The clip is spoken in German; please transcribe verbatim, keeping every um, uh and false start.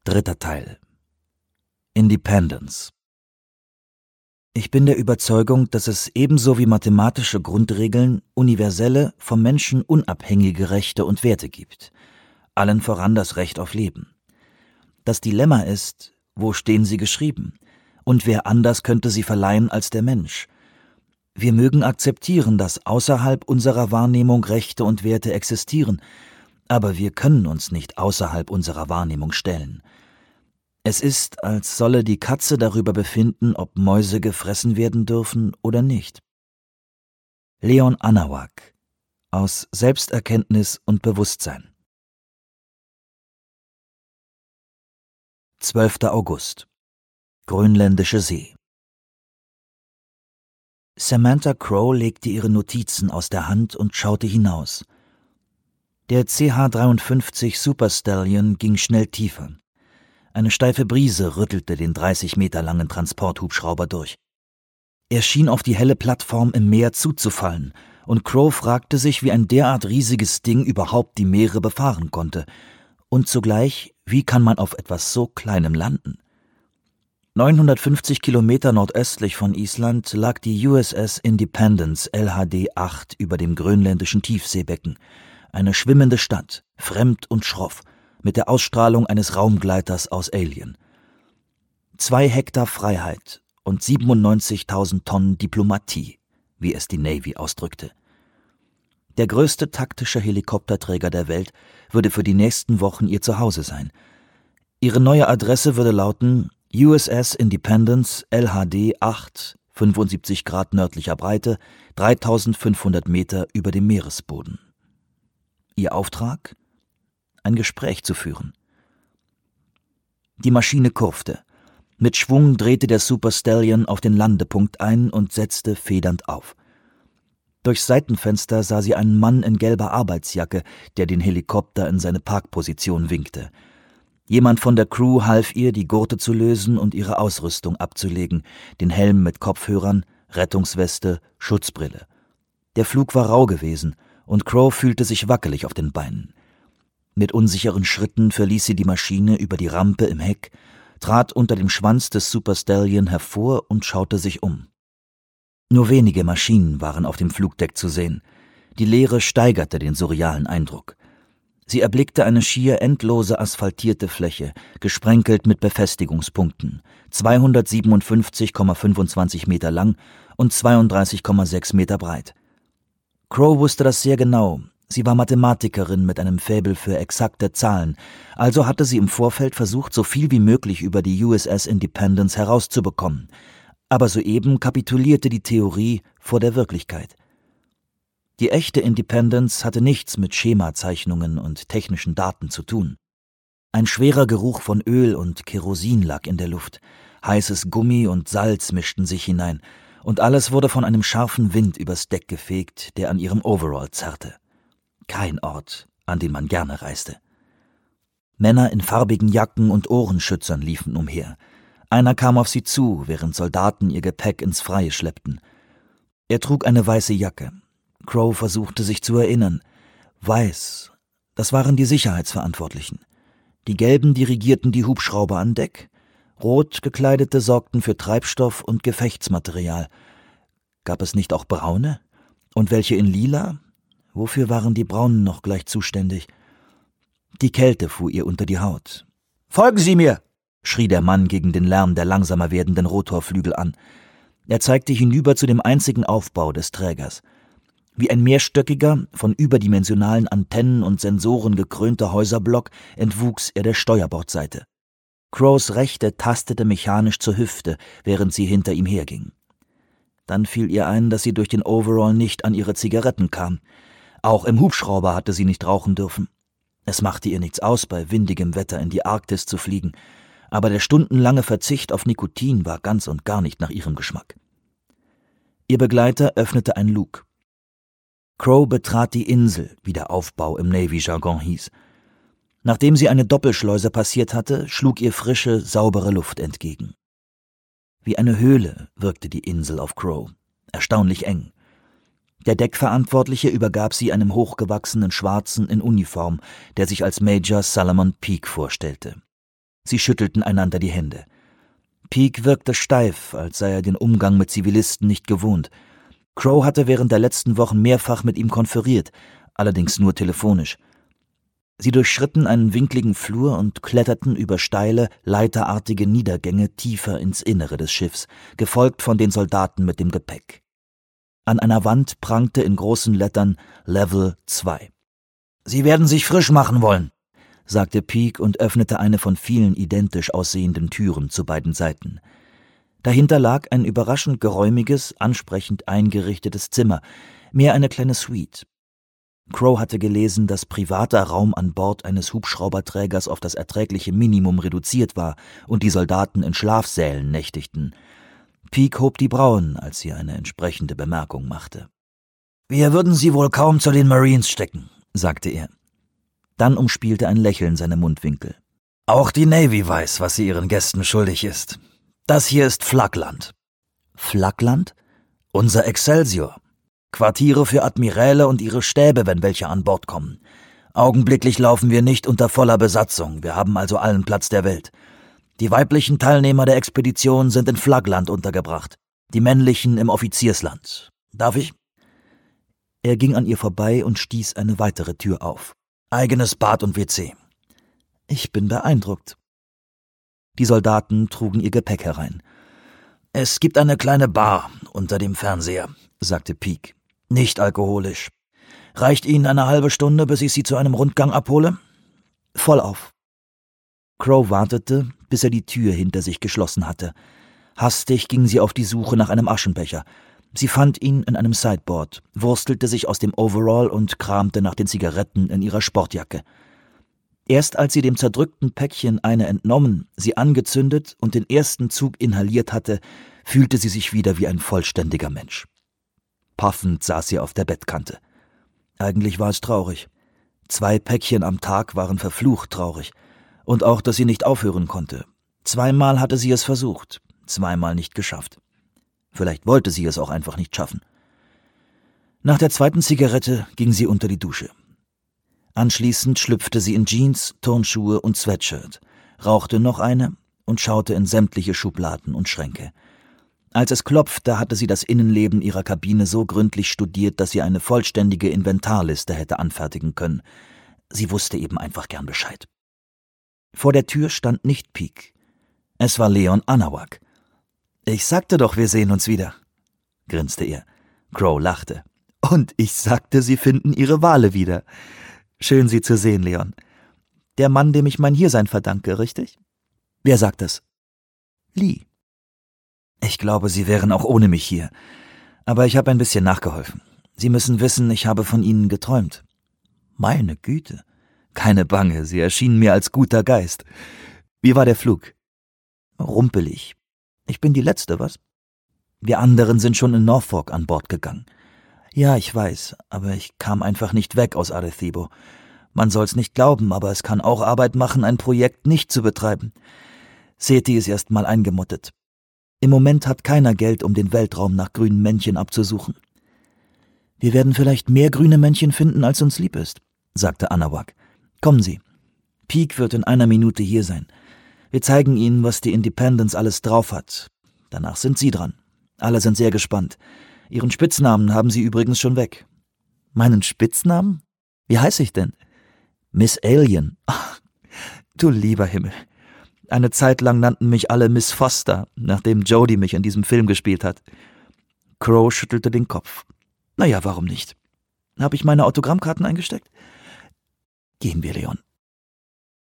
Dritter Teil. Independence. Ich bin der Überzeugung, dass es ebenso wie mathematische Grundregeln universelle, vom Menschen unabhängige Rechte und Werte gibt. Allen voran das Recht auf Leben. Das Dilemma ist, wo stehen sie geschrieben? Und wer anders könnte sie verleihen als der Mensch? Wir mögen akzeptieren, dass außerhalb unserer Wahrnehmung Rechte und Werte existieren, aber wir können uns nicht außerhalb unserer Wahrnehmung stellen. Es ist, als solle die Katze darüber befinden, ob Mäuse gefressen werden dürfen oder nicht. Leon Anawak aus Selbsterkenntnis und Bewusstsein. zwölfter August. Grönländische See. Samantha Crow legte ihre Notizen aus der Hand und schaute hinaus. Der C H dreiundfünfzig Super Stallion ging schnell tiefer. Eine steife Brise rüttelte den dreißig Meter langen Transporthubschrauber durch. Er schien auf die helle Plattform im Meer zuzufallen, und Crow fragte sich, wie ein derart riesiges Ding überhaupt die Meere befahren konnte. Und zugleich, wie kann man auf etwas so Kleinem landen? neunhundertfünfzig Kilometer nordöstlich von Island lag die U S S Independence L H D acht über dem grönländischen Tiefseebecken. Eine schwimmende Stadt, fremd und schroff, mit der Ausstrahlung eines Raumgleiters aus Alien. Zwei Hektar Freiheit und siebenundneunzigtausend Tonnen Diplomatie, wie es die Navy ausdrückte. Der größte taktische Helikopterträger der Welt würde für die nächsten Wochen ihr Zuhause sein. Ihre neue Adresse würde lauten U S S Independence L H D acht, fünfundsiebzig Grad nördlicher Breite, dreitausendfünfhundert Meter über dem Meeresboden. Ihr Auftrag? Ein Gespräch zu führen. Die Maschine kurfte. Mit Schwung drehte der Super Stallion auf den Landepunkt ein und setzte federnd auf. Durchs Seitenfenster sah sie einen Mann in gelber Arbeitsjacke, der den Helikopter in seine Parkposition winkte. Jemand von der Crew half ihr, die Gurte zu lösen und ihre Ausrüstung abzulegen, den Helm mit Kopfhörern, Rettungsweste, Schutzbrille. Der Flug war rau gewesen, und Crow fühlte sich wackelig auf den Beinen. Mit unsicheren Schritten verließ sie die Maschine über die Rampe im Heck, trat unter dem Schwanz des Super Stallion hervor und schaute sich um. Nur wenige Maschinen waren auf dem Flugdeck zu sehen. Die Leere steigerte den surrealen Eindruck. Sie erblickte eine schier endlose asphaltierte Fläche, gesprenkelt mit Befestigungspunkten, zweihundertsiebenundfünfzig Komma fünfundzwanzig Meter lang und zweiunddreißig Komma sechs Meter breit. Crow wusste das sehr genau. Sie war Mathematikerin mit einem Faible für exakte Zahlen, also hatte sie im Vorfeld versucht, so viel wie möglich über die U S S Independence herauszubekommen. Aber soeben kapitulierte die Theorie vor der Wirklichkeit. Die echte Independence hatte nichts mit Schemazeichnungen und technischen Daten zu tun. Ein schwerer Geruch von Öl und Kerosin lag in der Luft. Heißes Gummi und Salz mischten sich hinein, und alles wurde von einem scharfen Wind übers Deck gefegt, der an ihrem Overall zerrte. Kein Ort, an den man gerne reiste. Männer in farbigen Jacken und Ohrenschützern liefen umher. Einer kam auf sie zu, während Soldaten ihr Gepäck ins Freie schleppten. Er trug eine weiße Jacke. Crow versuchte sich zu erinnern. Weiß, das waren die Sicherheitsverantwortlichen. Die Gelben dirigierten die Hubschrauber an Deck. Rot gekleidete sorgten für Treibstoff und Gefechtsmaterial. Gab es nicht auch Braune? Und welche in Lila? Wofür waren die Braunen noch gleich zuständig? Die Kälte fuhr ihr unter die Haut. »Folgen Sie mir!« schrie der Mann gegen den Lärm der langsamer werdenden Rotorflügel an. Er zeigte hinüber zu dem einzigen Aufbau des Trägers. Wie ein mehrstöckiger, von überdimensionalen Antennen und Sensoren gekrönter Häuserblock entwuchs er der Steuerbordseite. Crows Rechte tastete mechanisch zur Hüfte, während sie hinter ihm herging. Dann fiel ihr ein, dass sie durch den Overall nicht an ihre Zigaretten kam. Auch im Hubschrauber hatte sie nicht rauchen dürfen. Es machte ihr nichts aus, bei windigem Wetter in die Arktis zu fliegen, aber der stundenlange Verzicht auf Nikotin war ganz und gar nicht nach ihrem Geschmack. Ihr Begleiter öffnete ein Lug. Crow betrat die Insel, wie der Aufbau im Navy-Jargon hieß. Nachdem sie eine Doppelschleuse passiert hatte, schlug ihr frische, saubere Luft entgegen. Wie eine Höhle wirkte die Insel auf Crow, erstaunlich eng. Der Deckverantwortliche übergab sie einem hochgewachsenen Schwarzen in Uniform, der sich als Major Solomon Peake vorstellte. Sie schüttelten einander die Hände. Peake wirkte steif, als sei er den Umgang mit Zivilisten nicht gewohnt. Crow hatte während der letzten Wochen mehrfach mit ihm konferiert, allerdings nur telefonisch. Sie durchschritten einen winkligen Flur und kletterten über steile, leiterartige Niedergänge tiefer ins Innere des Schiffs, gefolgt von den Soldaten mit dem Gepäck. An einer Wand prangte in großen Lettern Level zwei. »Sie werden sich frisch machen wollen«, sagte Peake und öffnete eine von vielen identisch aussehenden Türen zu beiden Seiten. Dahinter lag ein überraschend geräumiges, ansprechend eingerichtetes Zimmer, mehr eine kleine Suite. Crow hatte gelesen, dass privater Raum an Bord eines Hubschrauberträgers auf das erträgliche Minimum reduziert war und die Soldaten in Schlafsälen nächtigten. Peake hob die Brauen, als sie eine entsprechende Bemerkung machte. »Wir würden Sie wohl kaum zu den Marines stecken«, sagte er. Dann umspielte ein Lächeln seine Mundwinkel. »Auch die Navy weiß, was sie ihren Gästen schuldig ist. Das hier ist Flakland.« »Flakland?« »Unser Excelsior. Quartiere für Admiräle und ihre Stäbe, wenn welche an Bord kommen. Augenblicklich laufen wir nicht unter voller Besatzung, wir haben also allen Platz der Welt. Die weiblichen Teilnehmer der Expedition sind in Flagland untergebracht, die männlichen im Offiziersland. Darf ich?« Er ging an ihr vorbei und stieß eine weitere Tür auf. »Eigenes Bad und W C.« »Ich bin beeindruckt.« Die Soldaten trugen ihr Gepäck herein. »Es gibt eine kleine Bar unter dem Fernseher«, sagte Peake. »Nicht alkoholisch. Reicht Ihnen eine halbe Stunde, bis ich Sie zu einem Rundgang abhole?« »Vollauf.« Crow wartete, bis er die Tür hinter sich geschlossen hatte. Hastig ging sie auf die Suche nach einem Aschenbecher. Sie fand ihn in einem Sideboard, wurstelte sich aus dem Overall und kramte nach den Zigaretten in ihrer Sportjacke. Erst als sie dem zerdrückten Päckchen eine entnommen, sie angezündet und den ersten Zug inhaliert hatte, fühlte sie sich wieder wie ein vollständiger Mensch. Puffend saß sie auf der Bettkante. Eigentlich war es traurig. Zwei Päckchen am Tag waren verflucht traurig. Und auch, dass sie nicht aufhören konnte. Zweimal hatte sie es versucht, zweimal nicht geschafft. Vielleicht wollte sie es auch einfach nicht schaffen. Nach der zweiten Zigarette ging sie unter die Dusche. Anschließend schlüpfte sie in Jeans, Turnschuhe und Sweatshirt, rauchte noch eine und schaute in sämtliche Schubladen und Schränke. Als es klopfte, hatte sie das Innenleben ihrer Kabine so gründlich studiert, dass sie eine vollständige Inventarliste hätte anfertigen können. Sie wusste eben einfach gern Bescheid. Vor der Tür stand nicht Peake. Es war Leon Anahuac. »Ich sagte doch, wir sehen uns wieder«, grinste er. Crow lachte. »Und ich sagte, Sie finden Ihre Wale wieder. Schön, Sie zu sehen, Leon. Der Mann, dem ich mein Hiersein verdanke, richtig?« »Wer sagt das?« »Lee.« »Ich glaube, Sie wären auch ohne mich hier. Aber ich habe ein bisschen nachgeholfen. Sie müssen wissen, ich habe von Ihnen geträumt.« »Meine Güte. Keine Bange, Sie erschienen mir als guter Geist. Wie war der Flug?« »Rumpelig. Ich bin die Letzte, was?« »Wir anderen sind schon in Norfolk an Bord gegangen.« »Ja, ich weiß, aber ich kam einfach nicht weg aus Arecibo. Man soll's nicht glauben, aber es kann auch Arbeit machen, ein Projekt nicht zu betreiben. Seti ist erst mal eingemottet. Im Moment hat keiner Geld, um den Weltraum nach grünen Männchen abzusuchen.« »Wir werden vielleicht mehr grüne Männchen finden, als uns lieb ist«, sagte Anahuac. »Kommen Sie. Peake wird in einer Minute hier sein. Wir zeigen Ihnen, was die Independence alles drauf hat. Danach sind Sie dran. Alle sind sehr gespannt. Ihren Spitznamen haben Sie übrigens schon weg.« »Meinen Spitznamen? Wie heiße ich denn?« »Miss Alien.« Ach, du lieber Himmel. Eine Zeit lang nannten mich alle Miss Foster, nachdem Jodie mich in diesem Film gespielt hat.« Crow schüttelte den Kopf. »Na ja, warum nicht? Habe ich meine Autogrammkarten eingesteckt?« »Gehen wir, Leon.«